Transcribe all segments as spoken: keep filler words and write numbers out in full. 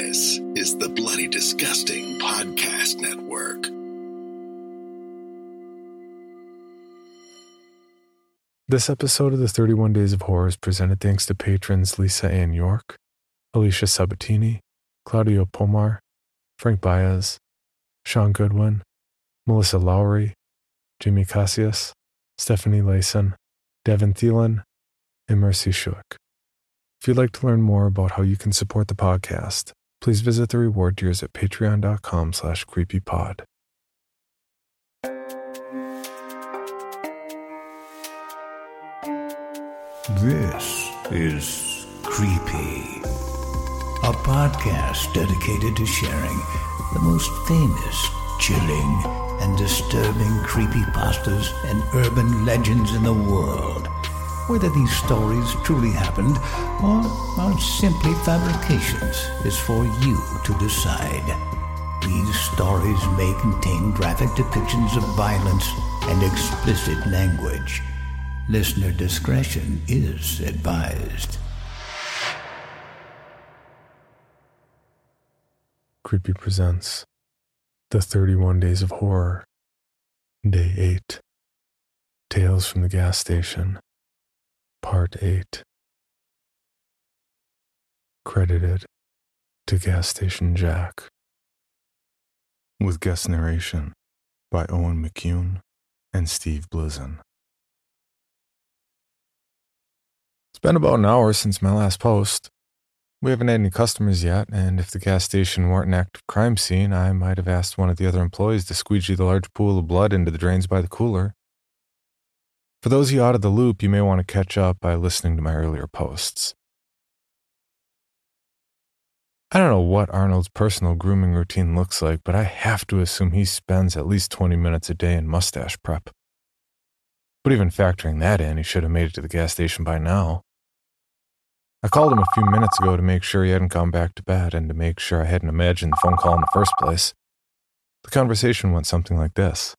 This is the Bloody Disgusting Podcast Network. This episode of the thirty-one Days of Horror is presented thanks to patrons Lisa Ann York, Alicia Sabatini, Claudio Pomar, Frank Baez, Sean Goodwin, Melissa Lowry, Jimmy Cassius, Stephanie Layson, Devin Thielen, and Mercy Shook. If you'd like to learn more about how you can support the podcast, please visit the reward tiers at patreon.com slash creepypod. This is Creepy, a podcast dedicated to sharing the most famous, chilling, and disturbing creepypastas and urban legends in the world. Whether these stories truly happened or are simply fabrications is for you to decide. These stories may contain graphic depictions of violence and explicit language. Listener discretion is advised. Creepy presents The thirty-one Days of Horror, Day eight, Tales from the Gas Station, Part eight. Credited to Gas Station Jack. With guest narration by Owen McCune and Steve Blizzen. It's been about an hour since my last post. We haven't had any customers yet, and if the gas station weren't an active crime scene, I might have asked one of the other employees to squeegee the large pool of blood into the drains by the cooler. For those of you out of the loop, you may want to catch up by listening to my earlier posts. I don't know what Arnold's personal grooming routine looks like, but I have to assume he spends at least twenty minutes a day in mustache prep. But even factoring that in, he should have made it to the gas station by now. I called him a few minutes ago to make sure he hadn't gone back to bed and to make sure I hadn't imagined the phone call in the first place. The conversation went something like this.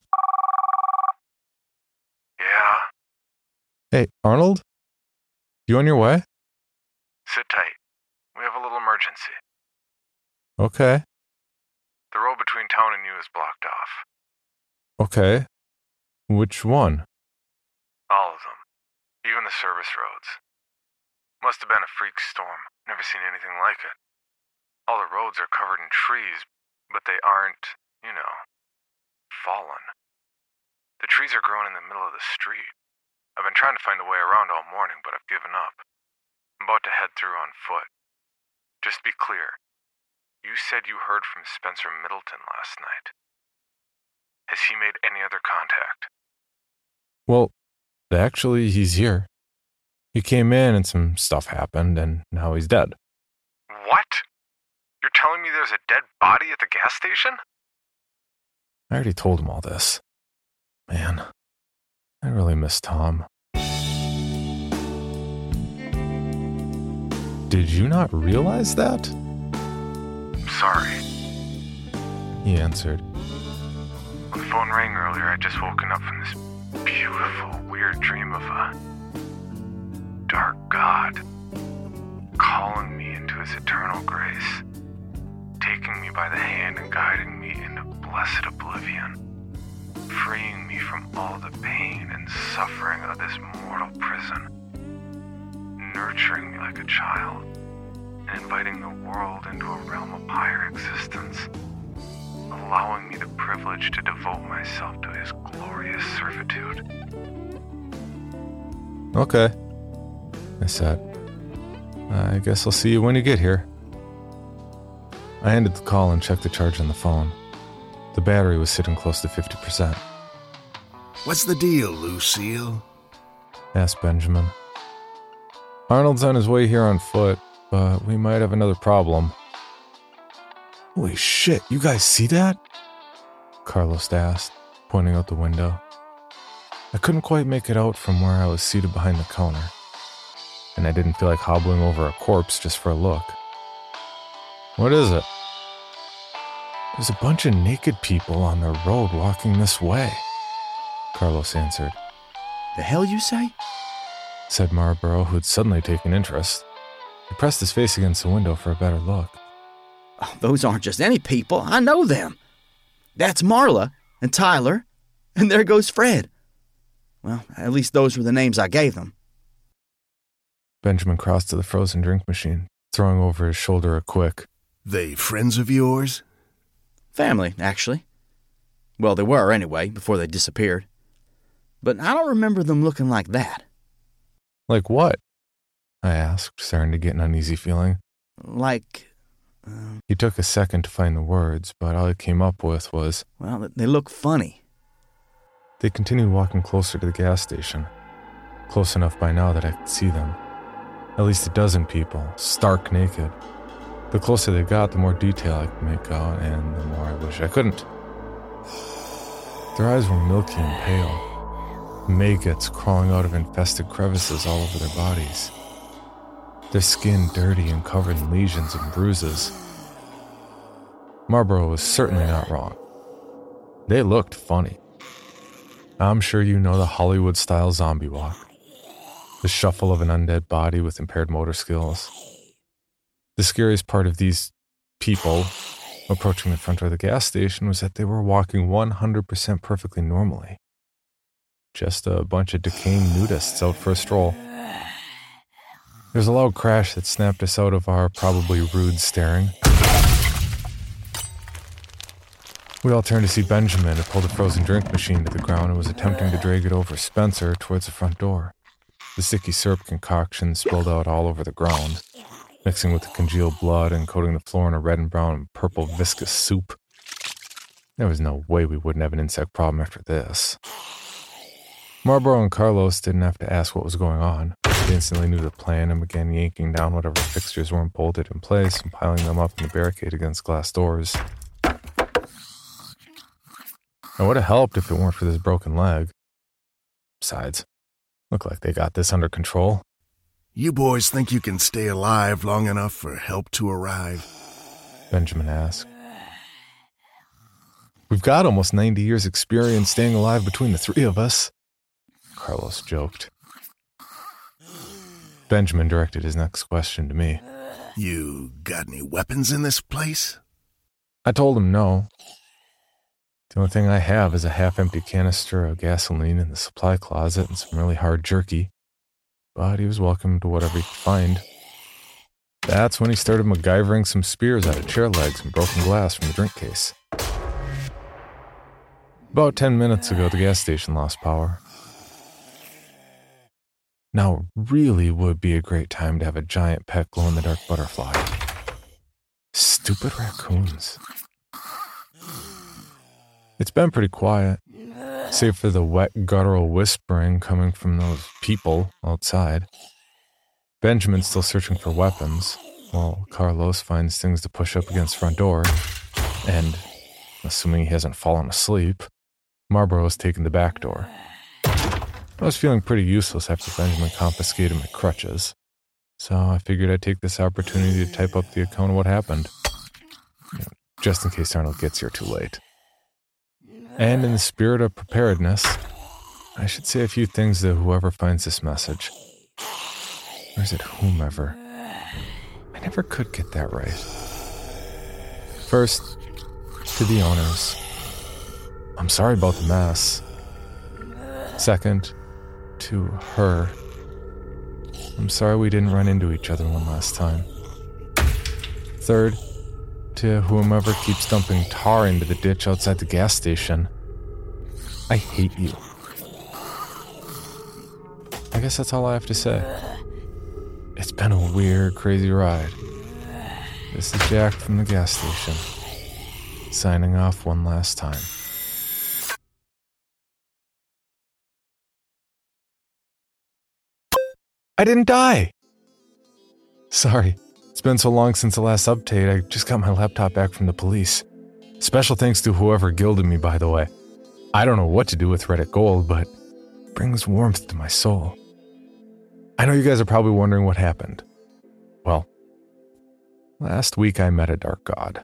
Yeah? Hey, Arnold? You on your way? Sit tight. We have a little emergency. Okay. The road between town and you is blocked off. Okay. Which one? All of them. Even the service roads. Must have been a freak storm. Never seen anything like it. All the roads are covered in trees, but they aren't, you know, fallen. The trees are growing in the middle of the street. I've been trying to find a way around all morning, but I've given up. I'm about to head through on foot. Just be clear. You said you heard from Spencer Middleton last night. Has he made any other contact? Well, actually, he's here. He came in and some stuff happened, and now he's dead. What? You're telling me there's a dead body at the gas station? I already told him all this. Man, I really miss Tom. Did you not realize that? I'm sorry. He answered. When the phone rang earlier, I'd just woken up from this beautiful, weird dream of a dark God calling me into his eternal grace, taking me by the hand and guiding me into blessed oblivion, freeing me from all the pain and suffering of this mortal prison, nurturing me like a child, and inviting the world into a realm of higher existence, allowing me the privilege to devote myself to his glorious servitude. Okay, I said. I guess I'll see you when you get here. I ended the call and checked the charge on the phone. The battery was sitting close to fifty percent. What's the deal, Lucille? Asked Benjamin. Arnold's on his way here on foot, but we might have another problem. Holy shit, you guys see that? Carlos asked, pointing out the window. I couldn't quite make it out from where I was seated behind the counter, and I didn't feel like hobbling over a corpse just for a look. What is it? There's a bunch of naked people on the road walking this way, Carlos answered. The hell you say? Said Marlborough, who'd suddenly taken interest. He pressed his face against the window for a better look. Oh, those aren't just any people. I know them. That's Marla and Tyler, and there goes Fred. Well, at least those were the names I gave them. Benjamin crossed to the frozen drink machine, throwing over his shoulder a quick, They friends of yours? Family, actually. Well, they were anyway, before they disappeared. But I don't remember them looking like that. Like what? I asked, starting to get an uneasy feeling. Like, uh, He took a second to find the words, but all he came up with was, well, they look funny. They continued walking closer to the gas station, close enough by now that I could see them. At least a dozen people, stark naked. The closer they got, the more detail I could make out, and the more I wish I couldn't. Their eyes were milky and pale, maggots crawling out of infested crevices all over their bodies. Their skin dirty and covered in lesions and bruises. Marlboro was certainly not wrong. They looked funny. I'm sure you know the Hollywood-style zombie walk. The shuffle of an undead body with impaired motor skills. The scariest part of these people approaching the front door of the gas station was that they were walking one hundred percent perfectly normally. Just a bunch of decaying nudists out for a stroll. There was a loud crash that snapped us out of our probably rude staring. We all turned to see Benjamin, who pulled a frozen drink machine to the ground and was attempting to drag it over Spencer towards the front door. The sticky syrup concoction spilled out all over the ground, mixing with the congealed blood and coating the floor in a red and brown and purple viscous soup. There was no way we wouldn't have an insect problem after this. Marlboro and Carlos didn't have to ask what was going on. They instantly knew the plan and began yanking down whatever fixtures weren't bolted in place and piling them up in the barricade against glass doors. It would have helped if it weren't for this broken leg. Besides, looked like they got this under control. You boys think you can stay alive long enough for help to arrive? Benjamin asked. We've got almost ninety years experience staying alive between the three of us, Carlos joked. Benjamin directed his next question to me. You got any weapons in this place? I told him no. The only thing I have is a half-empty canister of gasoline in the supply closet and some really hard jerky. But he was welcome to whatever he could find. That's when he started MacGyvering some spears out of chair legs and broken glass from the drink case. About ten minutes ago, the gas station lost power. Now really would be a great time to have a giant pet glow-in-the-dark butterfly. Stupid raccoons. It's been pretty quiet, save for the wet, guttural whispering coming from those people outside. Benjamin's still searching for weapons, while Carlos finds things to push up against the front door, and, assuming he hasn't fallen asleep, Marlboro's taking the back door. I was feeling pretty useless after Benjamin confiscated my crutches, so I figured I'd take this opportunity to type up the account of what happened, you know, just in case Arnold gets here too late. And in the spirit of preparedness, I should say a few things to whoever finds this message. Or is it whomever? I never could get that right. First, to the owners. I'm sorry about the mess. Second, to her. I'm sorry we didn't run into each other one last time. Third, to whomever keeps dumping tar into the ditch outside the gas station. I hate you. I guess that's all I have to say. It's been a weird, crazy ride. This is Jack from the gas station, signing off one last time. I didn't die! Sorry. It's been so long since the last update, I just got my laptop back from the police. Special thanks to whoever gilded me, by the way. I don't know what to do with Reddit Gold, but it brings warmth to my soul. I know you guys are probably wondering what happened. Well, last week I met a dark god.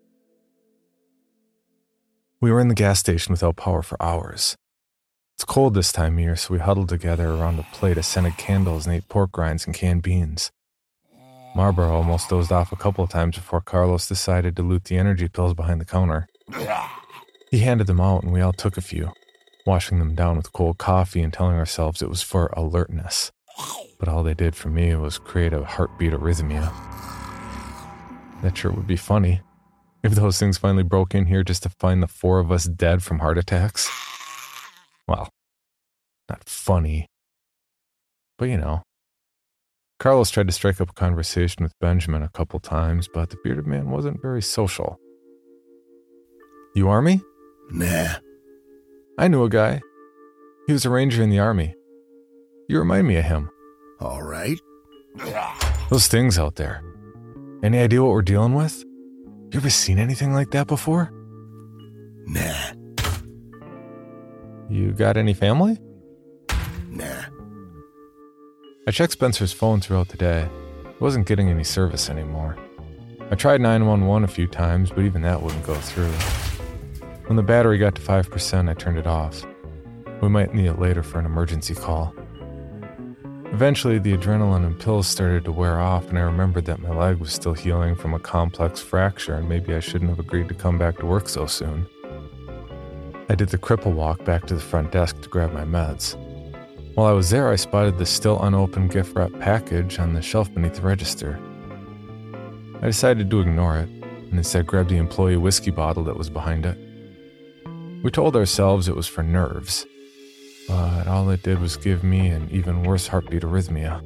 We were in the gas station without power for hours. It's cold this time of year, so we huddled together around a plate of scented candles and ate pork rinds and canned beans. Marlboro almost dozed off a couple of times before Carlos decided to loot the energy pills behind the counter. He handed them out and we all took a few, washing them down with cold coffee and telling ourselves it was for alertness. But all they did for me was create a heartbeat arrhythmia. That sure would be funny if those things finally broke in here just to find the four of us dead from heart attacks. Well, not funny, but you know. Carlos tried to strike up a conversation with Benjamin a couple times, but the bearded man wasn't very social. You Army? Nah. I knew a guy. He was a ranger in the Army. You remind me of him. All right. Those things out there. Any idea what we're dealing with? You ever seen anything like that before? Nah. You got any family? Nah. I checked Spencer's phone throughout the day. It wasn't getting any service anymore. I tried nine one one a few times, but even that wouldn't go through. When the battery got to five percent, I turned it off. We might need it later for an emergency call. Eventually, the adrenaline and pills started to wear off, and I remembered that my leg was still healing from a complex fracture, and maybe I shouldn't have agreed to come back to work so soon. I did the cripple walk back to the front desk to grab my meds. While I was there, I spotted the still unopened gift wrap package on the shelf beneath the register. I decided to ignore it, and instead grabbed the employee whiskey bottle that was behind it. We told ourselves it was for nerves, but all it did was give me an even worse heartbeat arrhythmia.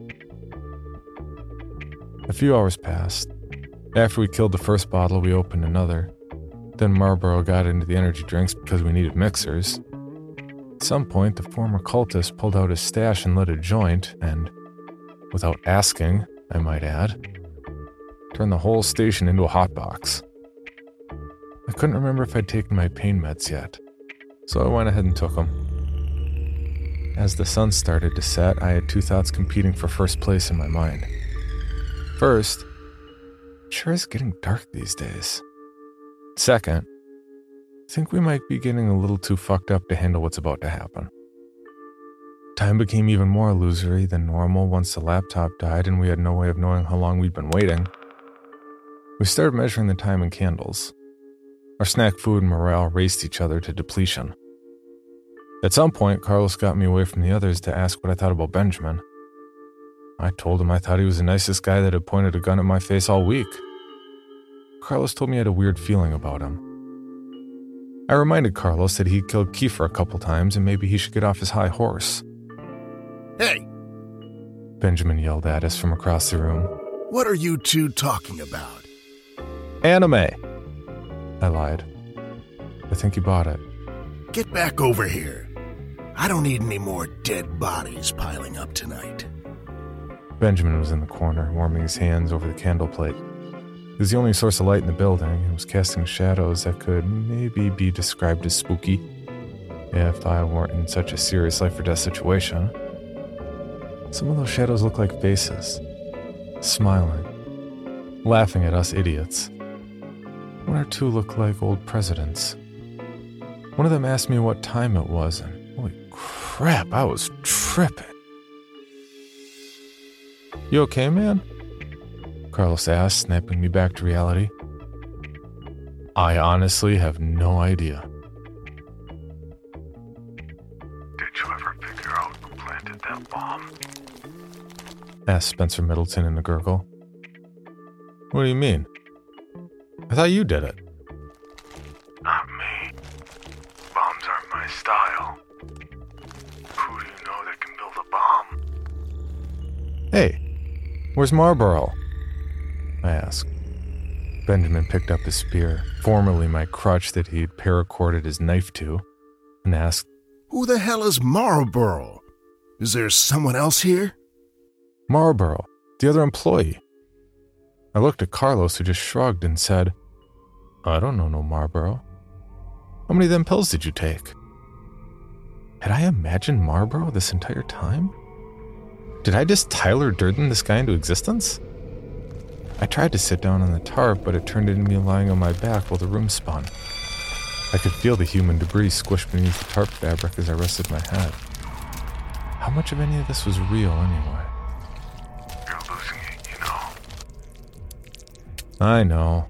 A few hours passed. After we killed the first bottle, we opened another. Then Marlboro got into the energy drinks because we needed mixers. At some point, the former cultist pulled out his stash and lit a joint, and, without asking, I might add, turned the whole station into a hotbox. I couldn't remember if I'd taken my pain meds yet, so I went ahead and took them. As the sun started to set, I had two thoughts competing for first place in my mind. First, it sure is getting dark these days. Second, I think we might be getting a little too fucked up to handle what's about to happen. Time became even more illusory than normal once the laptop died and we had no way of knowing how long we'd been waiting. We started measuring the time in candles. Our snack food and morale raced each other to depletion. At some point, Carlos got me away from the others to ask what I thought about Benjamin. I told him I thought he was the nicest guy that had pointed a gun at my face all week. Carlos told me I had a weird feeling about him. I reminded Carlos that he'd killed Kiefer a couple times and maybe he should get off his high horse. Hey! Benjamin yelled at us from across the room. What are you two talking about? Anime! I lied. I think he bought it. Get back over here. I don't need any more dead bodies piling up tonight. Benjamin was in the corner, warming his hands over the candle plate. It was the only source of light in the building, and was casting shadows that could maybe be described as spooky, if I weren't in such a serious life-or-death situation. Some of those shadows looked like faces, smiling, laughing at us idiots. One or two looked like old presidents. One of them asked me what time it was, and holy crap, I was tripping. You okay, man? Carlos asked, snapping me back to reality. I honestly have no idea. Did you ever figure out who planted that bomb? Asked Spencer Middleton in a gurgle. What do you mean? I thought you did it. Not me. Bombs aren't my style. Who do you know that can build a bomb? Hey, where's Marlboro? I asked. Benjamin picked up his spear, formerly my crutch that he'd paracorded his knife to, and asked, Who the hell is Marlboro? Is there someone else here? Marlboro, the other employee. I looked at Carlos, who just shrugged and said, I don't know no Marlboro. How many of them pills did you take? Had I imagined Marlboro this entire time? Did I just Tyler Durden this guy into existence? I tried to sit down on the tarp, but it turned into me lying on my back while the room spun. I could feel the human debris squish beneath the tarp fabric as I rested my head. How much of any of this was real anyway? You're losing it, you know. I know.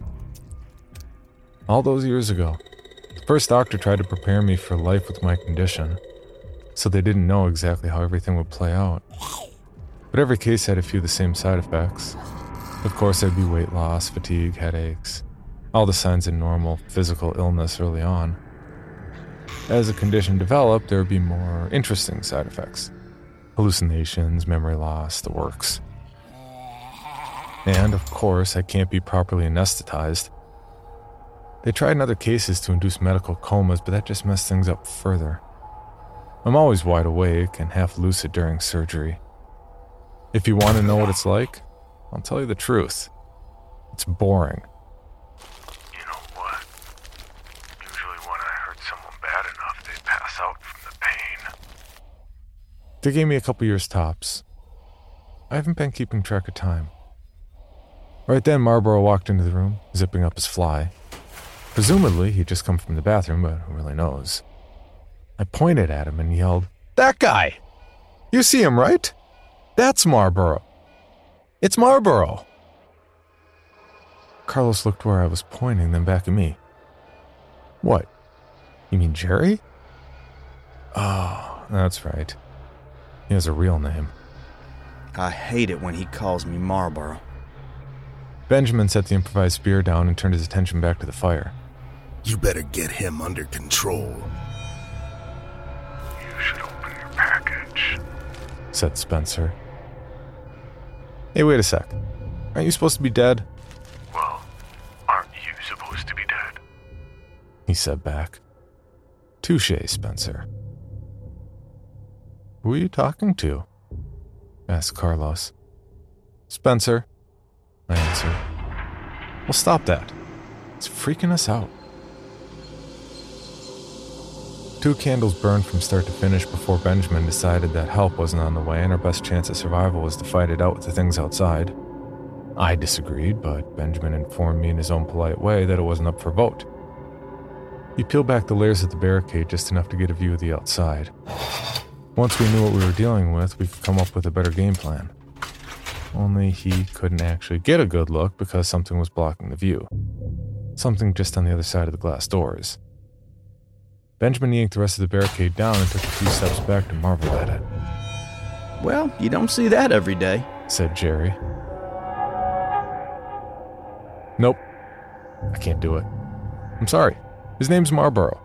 All those years ago, the first doctor tried to prepare me for life with my condition, so they didn't know exactly how everything would play out. But every case had a few of the same side effects. Of course, there'd be weight loss, fatigue, headaches, all the signs of normal physical illness early on. As the condition developed, there would be more interesting side effects. Hallucinations, memory loss, the works. And, of course, I can't be properly anesthetized. They tried in other cases to induce medical comas, but that just messed things up further. I'm always wide awake and half lucid during surgery. If you want to know what it's like, I'll tell you the truth. It's boring. You know what? Usually when I hurt someone bad enough, they pass out from the pain. They gave me a couple years tops. I haven't been keeping track of time. Right then, Marlboro walked into the room, zipping up his fly. Presumably, he'd just come from the bathroom, but who really knows? I pointed at him and yelled, "That guy! You see him, right? That's Marlboro. It's Marlboro!" Carlos looked where I was pointing, then back at me. "What? You mean Jerry?" "Oh, that's right. He has a real name." I hate it when he calls me Marlboro. Benjamin set the improvised spear down and turned his attention back to the fire. You better get him under control. You should open your package, said Spencer. Hey, wait a sec. Aren't you supposed to be dead? Well, aren't you supposed to be dead? He said back. Touché, Spencer. Who are you talking to? Asked Carlos. Spencer, I answered. Well, stop that. It's freaking us out. Two candles burned from start to finish before Benjamin decided that help wasn't on the way and our best chance of survival was to fight it out with the things outside. I disagreed, but Benjamin informed me in his own polite way that it wasn't up for vote. He peeled back the layers of the barricade just enough to get a view of the outside. Once we knew what we were dealing with, we could come up with a better game plan. Only he couldn't actually get a good look because something was blocking the view. Something just on the other side of the glass doors. Benjamin yanked the rest of the barricade down and took a few steps back to marvel at it. Well, you don't see that every day, said Jerry. Nope. I can't do it. I'm sorry. His name's Marlboro.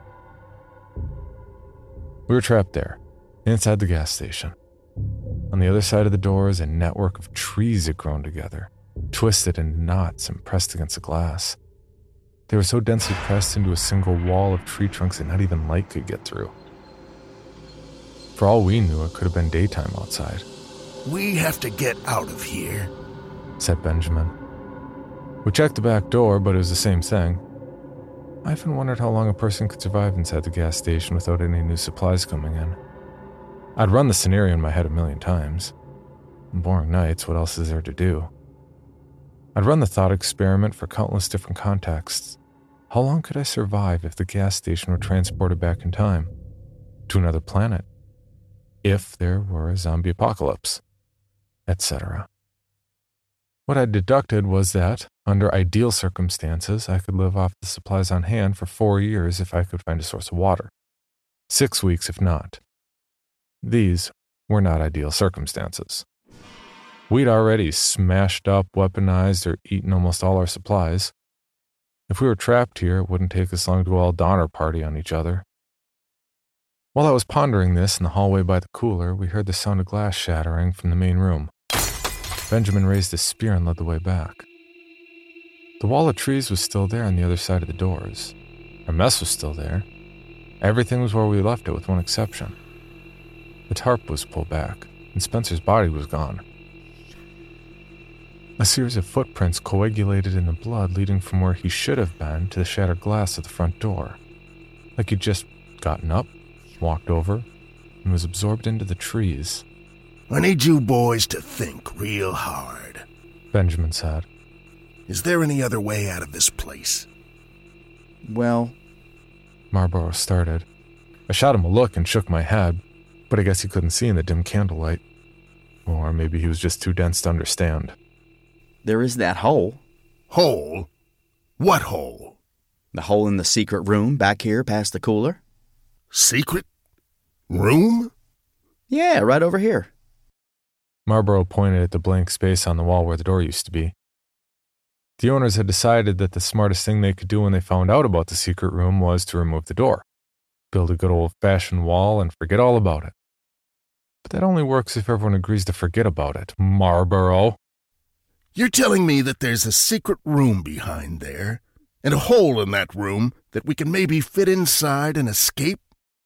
We were trapped there, inside the gas station. On the other side of the doors, a network of trees had grown together, twisted into knots and pressed against the glass. They were so densely pressed into a single wall of tree trunks that not even light could get through. For all we knew, it could have been daytime outside. We have to get out of here, said Benjamin. We checked the back door, but it was the same thing. I often wondered how long a person could survive inside the gas station without any new supplies coming in. I'd run the scenario in my head a million times. Boring nights, what else is there to do? I'd run the thought experiment for countless different contexts. How long could I survive if the gas station were transported back in time? To another planet? If there were a zombie apocalypse? et cetera. What I deducted was that, under ideal circumstances, I could live off the supplies on hand for four years if I could find a source of water. Six weeks if not. These were not ideal circumstances. We'd already smashed up, weaponized, or eaten almost all our supplies. If we were trapped here, it wouldn't take us long to all Donner Party on each other. While I was pondering this in the hallway by the cooler, we heard the sound of glass shattering from the main room. Benjamin raised his spear and led the way back. The wall of trees was still there on the other side of the doors. Our mess was still there. Everything was where we left it with one exception. The tarp was pulled back, and Spencer's body was gone. A series of footprints coagulated in the blood leading from where he should have been to the shattered glass of the front door. Like he'd just gotten up, walked over, and was absorbed into the trees. I need you boys to think real hard, Benjamin said. Is there any other way out of this place? Well, Marlboro started. I shot him a look and shook my head, but I guess he couldn't see in the dim candlelight. Or maybe he was just too dense to understand. there is that hole. Hole? What hole? The hole in the secret room back here past the cooler. Secret room? Yeah, right over here. Marlboro pointed at the blank space on the wall where the door used to be. The owners had decided that the smartest thing they could do when they found out about the secret room was to remove the door, build a good old-fashioned wall, and forget all about it. But that only works if everyone agrees to forget about it, Marlboro. You're telling me that there's a secret room behind there, and a hole in that room that we can maybe fit inside and escape?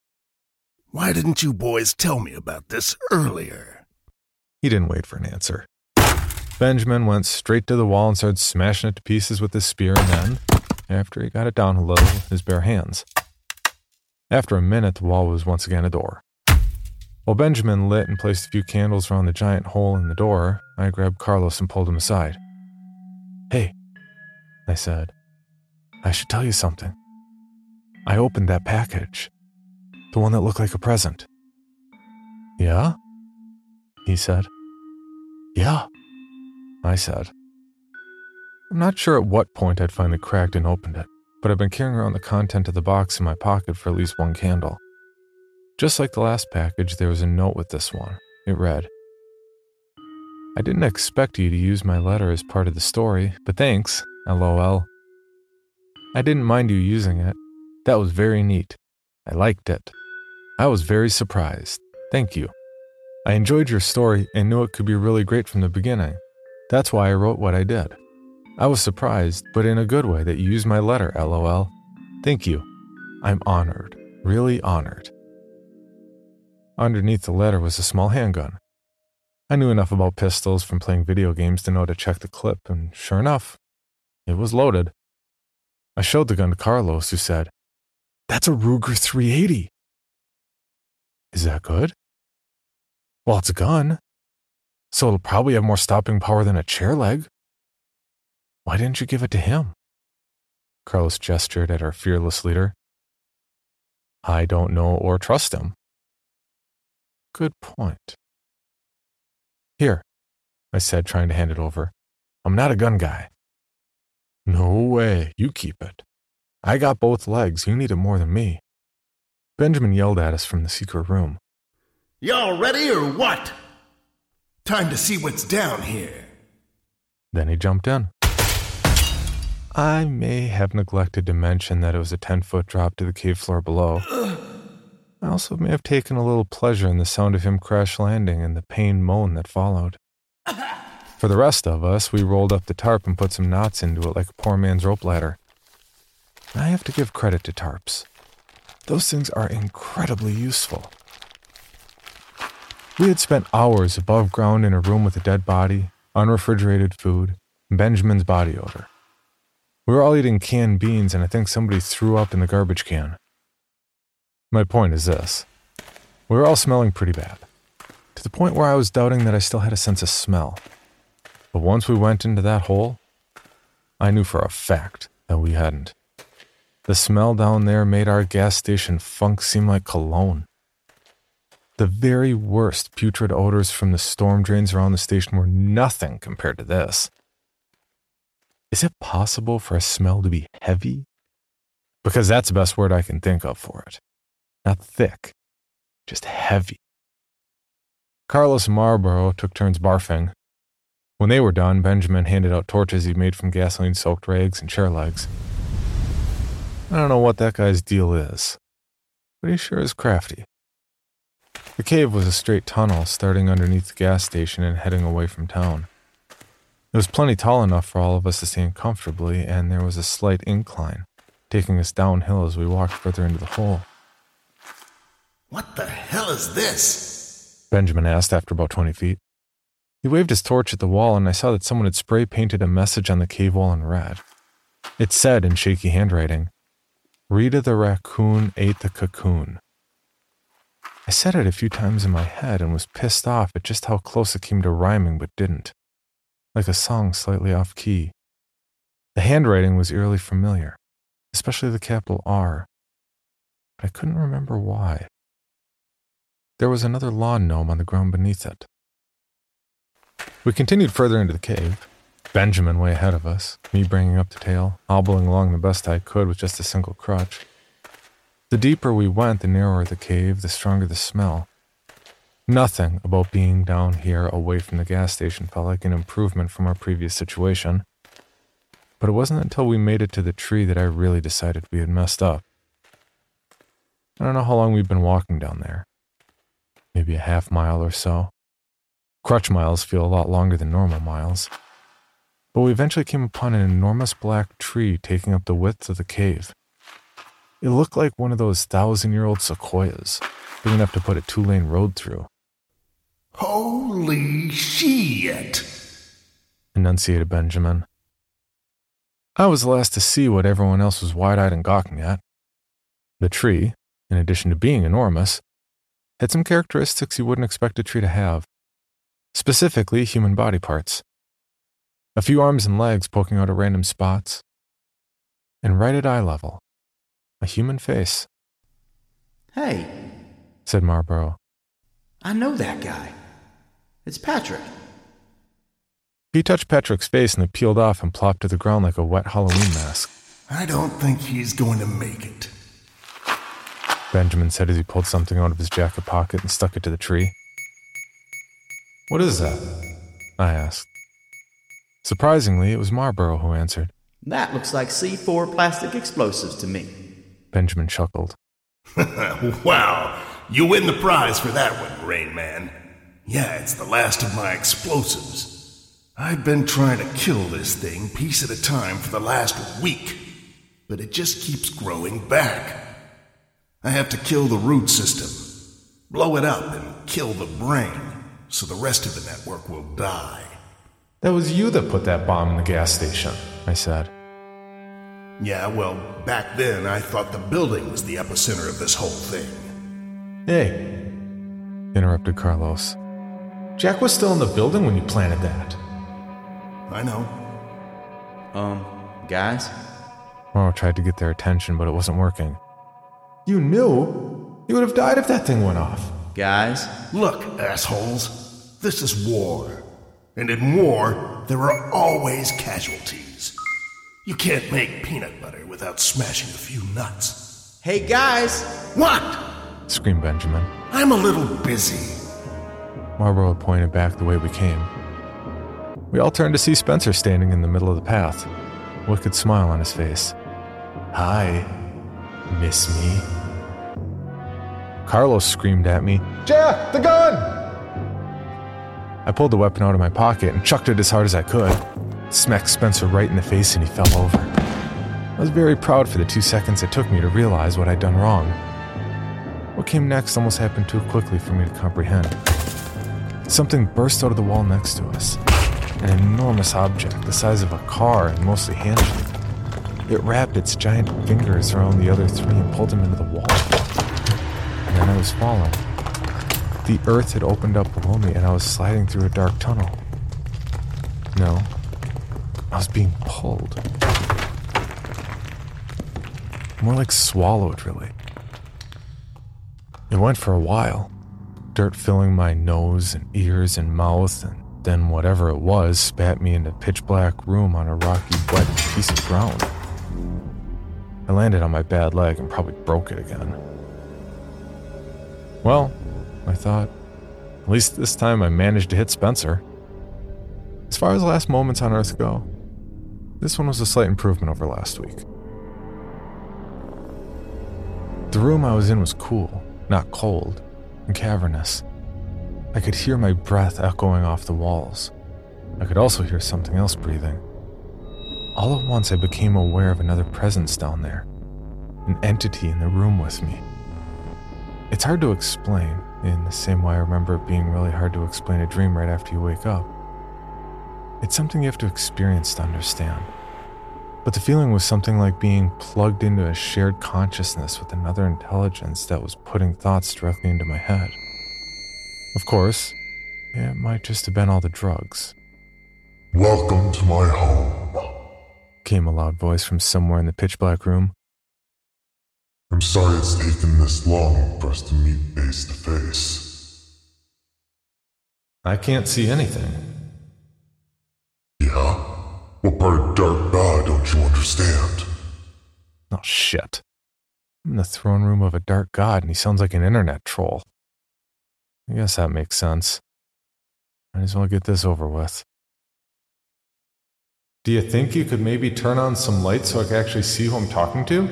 Why didn't you boys tell me about this earlier? He didn't wait for an answer. Benjamin went straight to the wall and started smashing it to pieces with his spear, and then, after he got it down a little, his bare hands. After a minute, the wall was once again a door. While Benjamin lit and placed a few candles around the giant hole in the door, I grabbed Carlos and pulled him aside. "Hey," I said, "I should tell you something. I opened that package. The one that looked like a present." "Yeah?" he said. "Yeah," I said. I'm not sure at what point I'd finally cracked and opened it, but I've been carrying around the content of the box in my pocket for at least one candle. Just like the last package, there was a note with this one. It read, "I didn't expect you to use my letter as part of the story, but thanks, LOL. I didn't mind you using it. That was very neat. I liked it. I was very surprised. Thank you. I enjoyed your story and knew it could be really great from the beginning. That's why I wrote what I did. I was surprised, but in a good way, that you used my letter, LOL. Thank you. I'm honored. Really honored." Underneath the letter was a small handgun. I knew enough about pistols from playing video games to know to check the clip, and sure enough, it was loaded. I showed the gun to Carlos, who said, "That's a Ruger three eighty. "Is that good?" "Well, it's a gun, so it'll probably have more stopping power than a chair leg." "Why didn't you give it to him?" Carlos gestured at our fearless leader. "I don't know or trust him." "Good point." "Here," I said, trying to hand it over. "I'm not a gun guy." "No way, you keep it. I got both legs, you need it more than me." Benjamin yelled at us from the secret room. Y'all ready or what? Time to see what's down here. Then he jumped in. I may have neglected to mention that it was a ten-foot drop to the cave floor below. I also may have taken a little pleasure in the sound of him crash landing and the pain moan that followed. For the rest of us, we rolled up the tarp and put some knots into it like a poor man's rope ladder. I have to give credit to tarps. Those things are incredibly useful. We had spent hours above ground in a room with a dead body, unrefrigerated food, and Benjamin's body odor. We were all eating canned beans, and I think somebody threw up in the garbage can. My point is this. We were all smelling pretty bad, to the point where I was doubting that I still had a sense of smell. But once we went into that hole, I knew for a fact that we hadn't. The smell down there made our gas station funk seem like cologne. The very worst putrid odors from the storm drains around the station were nothing compared to this. Is it possible for a smell to be heavy? Because that's the best word I can think of for it. Not thick, just heavy. Carlos and Marlboro took turns barfing. When they were done, Benjamin handed out torches he'd made from gasoline-soaked rags and chair legs. I don't know what that guy's deal is, but he sure is crafty. The cave was a straight tunnel starting underneath the gas station and heading away from town. It was plenty tall enough for all of us to stand comfortably, and there was a slight incline, taking us downhill as we walked further into the hole. What the hell is this? Benjamin asked after about twenty feet. He waved his torch at the wall, and I saw that someone had spray-painted a message on the cave wall in red. It said in shaky handwriting, "Rita the raccoon ate the cocoon." I said it a few times in my head and was pissed off at just how close it came to rhyming but didn't. Like a song slightly off-key. The handwriting was eerily familiar, especially the capital R, but I couldn't remember why. There was another lawn gnome on the ground beneath it. We continued further into the cave. Benjamin way ahead of us, me bringing up the tail, hobbling along the best I could with just a single crutch. The deeper we went, the narrower the cave, the stronger the smell. Nothing about being down here away from the gas station felt like an improvement from our previous situation. But it wasn't until we made it to the tree that I really decided we had messed up. I don't know how long we've been walking down there. Maybe a half mile or so. Crutch miles feel a lot longer than normal miles. But we eventually came upon an enormous black tree taking up the width of the cave. It looked like one of those thousand-year-old sequoias, big enough to put a two-lane road through. Holy shit! Enunciated Benjamin. I was the last to see what everyone else was wide-eyed and gawking at. The tree, in addition to being enormous, had some characteristics you wouldn't expect a tree to have. Specifically, human body parts. A few arms and legs poking out at random spots. And right at eye level, a human face. Hey, said Marlborough. I know that guy. It's Patrick. He touched Patrick's face and it peeled off and plopped to the ground like a wet Halloween mask. I don't think he's going to make it, Benjamin said as he pulled something out of his jacket pocket and stuck it to the tree. What is that? I asked. Surprisingly, it was Marlborough who answered. That looks like C four plastic explosives to me. Benjamin chuckled. Wow, you win the prize for that one, Rain Man. Yeah, it's the last of my explosives. I've been trying to kill this thing piece at a time for the last week, but it just keeps growing back. I have to kill the root system, blow it up and kill the brain, so the rest of the network will die. That was you that put that bomb in the gas station, I said. Yeah, well, back then I thought the building was the epicenter of this whole thing. Hey, interrupted Carlos. Jack was still in the building when you planted that. I know. Um, guys? Morrow tried to get their attention, but it wasn't working. You knew? You would have died if that thing went off. Guys? Look, assholes. This is war. And in war, there are always casualties. You can't make peanut butter without smashing a few nuts. Hey, guys! What? Screamed Benjamin. I'm a little busy. Marlborough pointed back the way we came. We all turned to see Spencer standing in the middle of the path, a wicked smile on his face. Hi, miss me? Carlos screamed at me, Jack, the gun! I pulled the weapon out of my pocket and chucked it as hard as I could. Smacked Spencer right in the face and he fell over. I was very proud for the two seconds it took me to realize what I'd done wrong. What came next almost happened too quickly for me to comprehend. Something burst out of the wall next to us. An enormous object the size of a car and mostly hand-shaped. It wrapped its giant fingers around the other three and pulled them into the wall. And then I was falling. The earth had opened up below me and I was sliding through a dark tunnel. No, I was being pulled. More like swallowed, really. It went for a while, dirt filling my nose and ears and mouth, and then whatever it was spat me into a pitch-black room on a rocky, wet piece of ground. I landed on my bad leg and probably broke it again. Well, I thought, at least this time I managed to hit Spencer. As far as last moments on Earth go, this one was a slight improvement over last week. The room I was in was cool, not cold, and cavernous. I could hear my breath echoing off the walls. I could also hear something else breathing. All at once I became aware of another presence down there, an entity in the room with me. It's hard to explain, in the same way I remember it being really hard to explain a dream right after you wake up. It's something you have to experience to understand. But the feeling was something like being plugged into a shared consciousness with another intelligence that was putting thoughts directly into my head. Of course, it might just have been all the drugs. Welcome to my home, came a loud voice from somewhere in the pitch-black room. I'm sorry it's taken this long for us to meet face to face. I can't see anything. Yeah? What part of Dark God don't you understand? Oh, shit. I'm in the throne room of a dark god and he sounds like an internet troll. I guess that makes sense. Might as well get this over with. Do you think you could maybe turn on some lights so I could actually see who I'm talking to?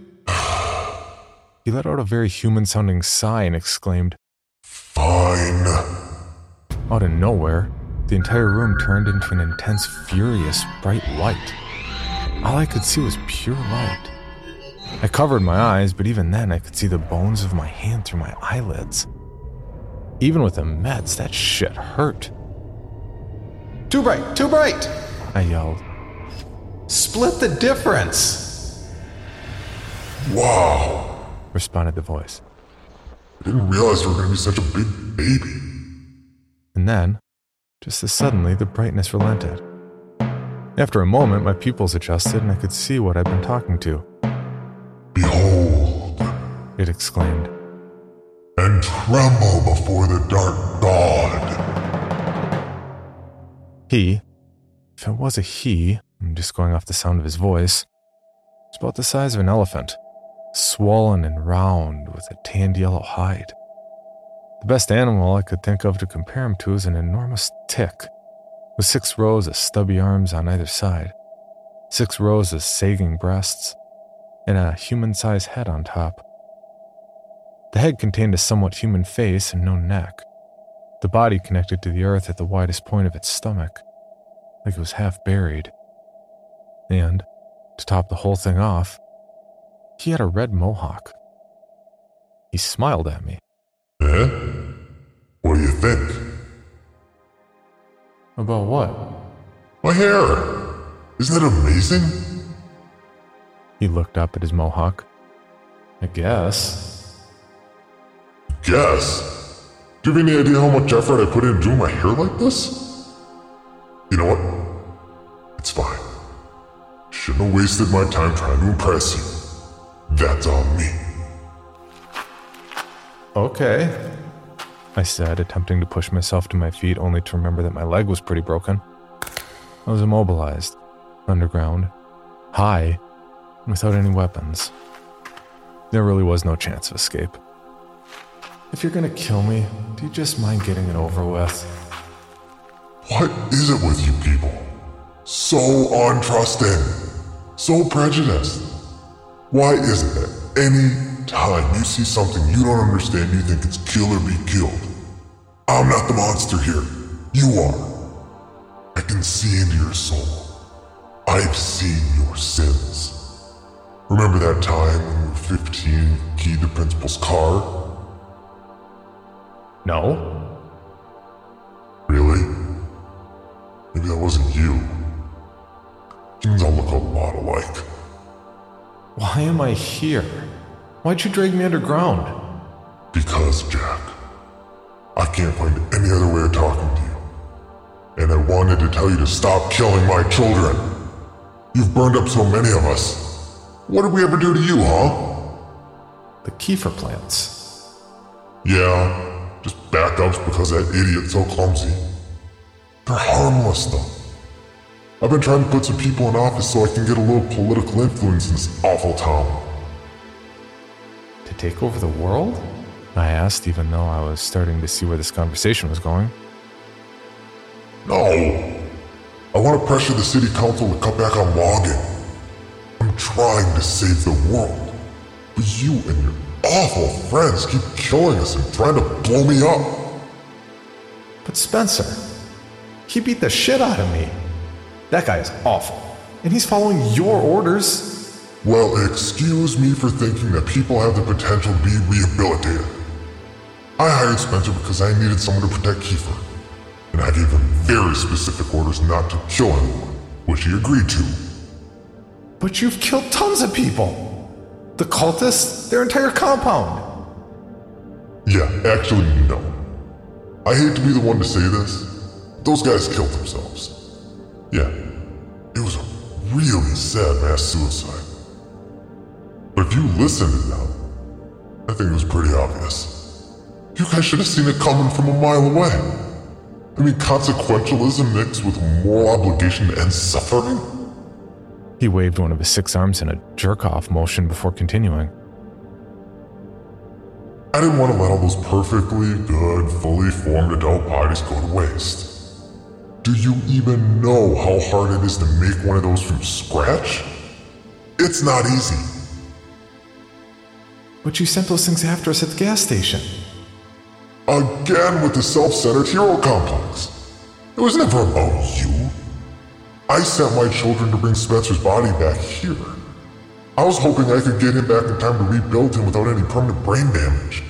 He let out a very human-sounding sigh and exclaimed, Fine. Out of nowhere, the entire room turned into an intense, furious, bright light. All I could see was pure light. I covered my eyes, but even then I could see the bones of my hand through my eyelids. Even with the meds, that shit hurt. Too bright, too bright, I yelled. Split the difference. Wow, responded the voice. I didn't realize you were going to be such a big baby. And then, just as suddenly, the brightness relented. After a moment, my pupils adjusted and I could see what I'd been talking to. Behold, it exclaimed, and tremble before the dark god. He, if it was a he, I'm just going off the sound of his voice, was about the size of an elephant, swollen and round with a tanned yellow hide. The best animal I could think of to compare him to is an enormous tick, with six rows of stubby arms on either side, six rows of sagging breasts, and a human-sized head on top. The head contained a somewhat human face and no neck. The body connected to the earth at the widest point of its stomach, like it was half buried. And, to top the whole thing off, he had a red mohawk. He smiled at me. Eh? What do you think? About what? My hair! Isn't that amazing? He looked up at his mohawk. I guess. Guess? Do you have any idea how much effort I put into doing my hair like this? You know what? It's fine. Shouldn't have wasted my time trying to impress you. That's on me. Okay, I said, attempting to push myself to my feet only to remember that my leg was pretty broken. I was immobilized, underground, high, without any weapons. There really was no chance of escape. If you're gonna kill me, do you just mind getting it over with? What is it with you people? So untrusting, so prejudiced. Why is it that any time you see something you don't understand, you think it's kill or be killed? I'm not the monster here. You are. I can see into your soul. I've seen your sins. Remember that time when you were fifteen and you keyed the principal's car? No. Really? Maybe that wasn't you. Humans all look a lot alike. Why am I here? Why'd you drag me underground? Because, Jack, I can't find any other way of talking to you. And I wanted to tell you to stop killing my children. You've burned up so many of us. What did we ever do to you, huh? The Kiefer plants. Yeah, just backups because that idiot's so clumsy. They're harmless, though. I've been trying to put some people in office so I can get a little political influence in this awful town. To take over the world? I asked, even though I was starting to see where this conversation was going. No. I want to pressure the city council to cut back on logging. I'm trying to save the world. But you and your awful friends keep killing us and trying to blow me up. But Spencer, he beat the shit out of me. That guy is awful. And he's following your orders. Well, excuse me for thinking that people have the potential to be rehabilitated. I hired Spencer because I needed someone to protect Kiefer. And I gave him very specific orders not to kill anyone, which he agreed to. But you've killed tons of people. The cultists, their entire compound. Yeah, actually, no. I hate to be the one to say this, but those guys killed themselves. Yeah, it was a really sad mass suicide. But if you listen to them, I think it was pretty obvious. You guys should have seen it coming from a mile away. I mean, consequentialism mixed with moral obligation to end suffering? He waved one of his six arms in a jerk-off motion before continuing. I didn't want to let all those perfectly good, fully formed adult bodies go to waste. Do you even know how hard it is to make one of those from scratch? It's not easy. But you sent those things after us at the gas station. Again with the self-centered hero complex. It was never about you. I sent my children to bring Spencer's body back here. I was hoping I could get him back in time to rebuild him without any permanent brain damage.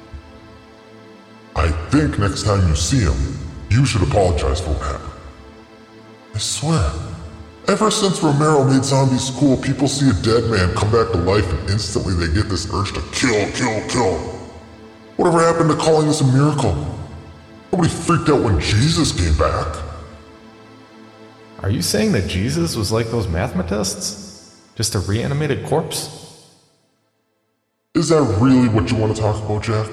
I think next time you see him, you should apologize for what happened. I swear, ever since Romero made zombies cool, people see a dead man come back to life and instantly they get this urge to kill, kill, kill. Whatever happened to calling this a miracle? Nobody freaked out when Jesus came back. Are you saying that Jesus was like those mathematists? Just a reanimated corpse? Is that really what you want to talk about, Jack?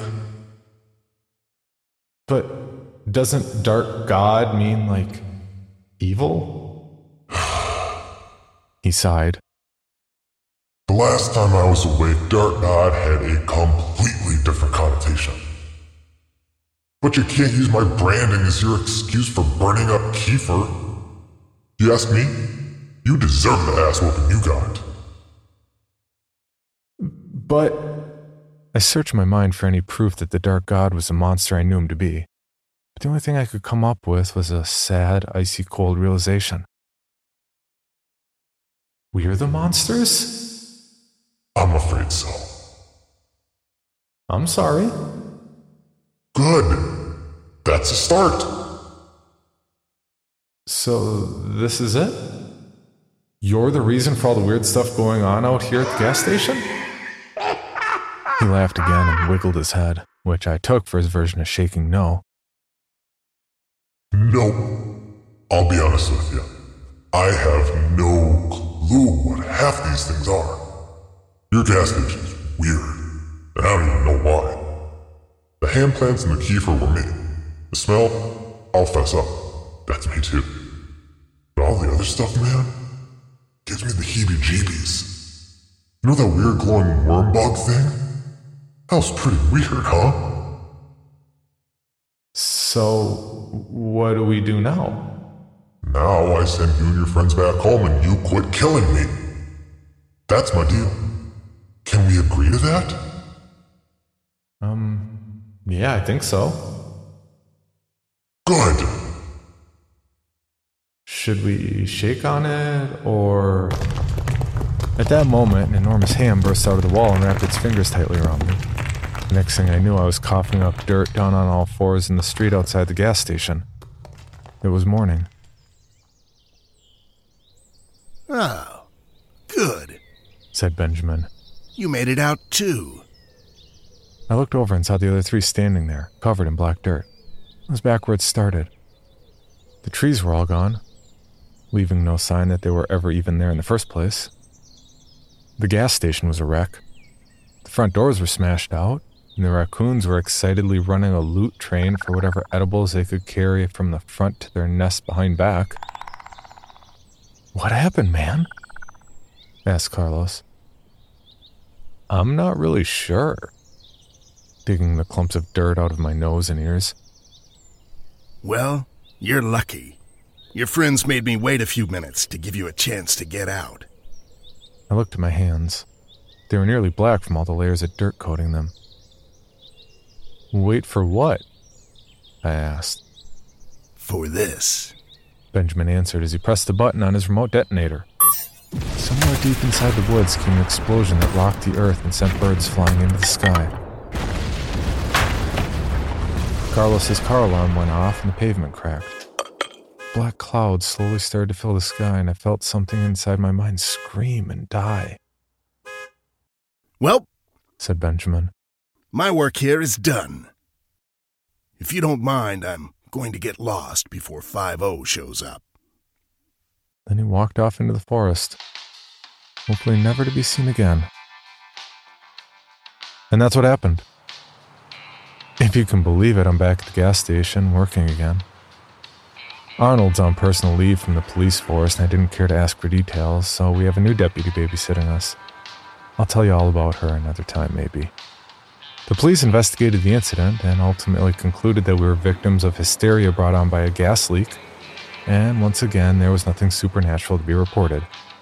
But doesn't dark God mean, like, evil? He sighed. The last time I was awake, Dark God had a completely different connotation. But you can't use my branding as your excuse for burning up Kiefer. You ask me? You deserve the ass whooping you got. But... I searched my mind for any proof that the Dark God was the monster I knew him to be. But the only thing I could come up with was a sad, icy cold realization. We're the monsters? I'm afraid so. I'm sorry. Good. That's a start. So, this is it? You're the reason for all the weird stuff going on out here at the gas station? He laughed again and wiggled his head, which I took for his version of shaking no. No. I'll be honest with you. I have no clue what half these things are. Your gas station's weird, and I don't even know why. The hand plants and the Kiefer were me. The smell, I'll fess up. That's me too. But all the other stuff, man, gives me the heebie-jeebies. You know that weird glowing worm bug thing? That was pretty weird, huh? So, what do we do now? Now I send you and your friends back home and you quit killing me. That's my deal. Can we agree to that? Um, yeah, I think so. Good. Should we shake on it, or... At that moment, an enormous hand burst out of the wall and wrapped its fingers tightly around me. The next thing I knew, I was coughing up dirt down on all fours in the street outside the gas station. It was morning. Oh, good, said Benjamin. You made it out too. I looked over and saw the other three standing there, covered in black dirt. I was back where it started. The trees were all gone, leaving no sign that they were ever even there in the first place. The gas station was a wreck. The front doors were smashed out, and the raccoons were excitedly running a loot train for whatever edibles they could carry from the front to their nest behind back. "What happened, man?" asked Carlos. "I'm not really sure," digging the clumps of dirt out of my nose and ears. Well, you're lucky. Your friends made me wait a few minutes to give you a chance to get out. I looked at my hands. They were nearly black from all the layers of dirt coating them. "Wait for what?" I asked. For this. Benjamin answered as he pressed the button on his remote detonator. Somewhere deep inside the woods came an explosion that rocked the earth and sent birds flying into the sky. Carlos's car alarm went off and the pavement cracked. Black clouds slowly started to fill the sky, and I felt something inside my mind scream and die. Well, said Benjamin, my work here is done. If you don't mind, I'm going to get lost before five oh shows up. Then he walked off into the forest, hopefully never to be seen again. And that's what happened. If you can believe it, I'm back at the gas station, working again. Arnold's on personal leave from the police force, and I didn't care to ask for details, so we have a new deputy babysitting us. I'll tell you all about her another time, maybe. The police investigated the incident and ultimately concluded that we were victims of hysteria brought on by a gas leak, and once again, there was nothing supernatural to be reported.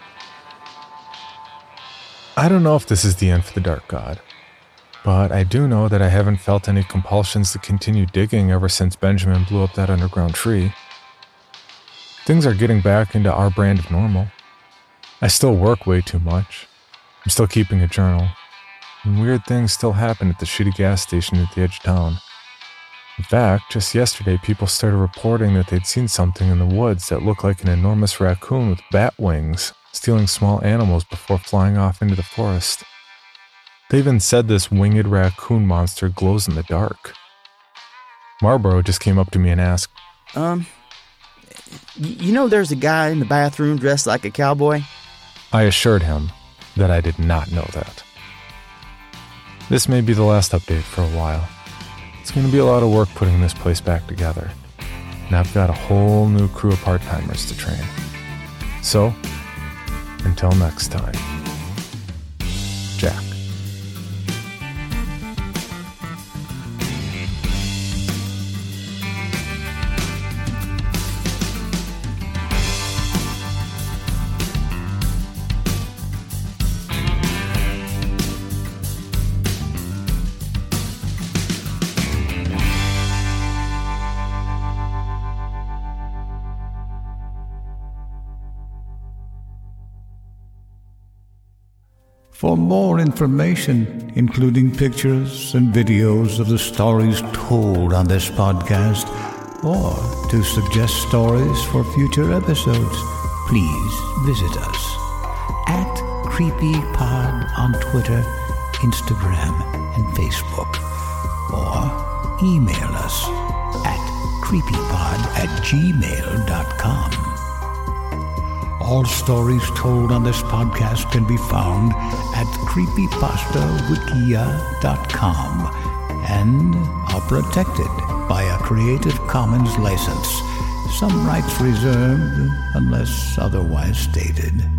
I don't know if this is the end for the Dark God, but I do know that I haven't felt any compulsions to continue digging ever since Benjamin blew up that underground tree. Things are getting back into our brand of normal. I still work way too much. I'm still keeping a journal. And weird things still happen at the shitty gas station at the edge of town. In fact, just yesterday people started reporting that they'd seen something in the woods that looked like an enormous raccoon with bat wings, stealing small animals before flying off into the forest. They even said this winged raccoon monster glows in the dark. Marlboro just came up to me and asked, Um... You know there's a guy in the bathroom dressed like a cowboy? I assured him that I did not know that. This may be the last update for a while. It's going to be a lot of work putting this place back together, and I've got a whole new crew of part-timers to train. So, until next time, Jack. For more information, including pictures and videos of the stories told on this podcast, or to suggest stories for future episodes, please visit us at CreepyPod on Twitter, Instagram, and Facebook, or email us at creepypod at gmail dot com. All stories told on this podcast can be found at creepypasta wikia dot com and are protected by a Creative Commons license. Some rights reserved unless otherwise stated.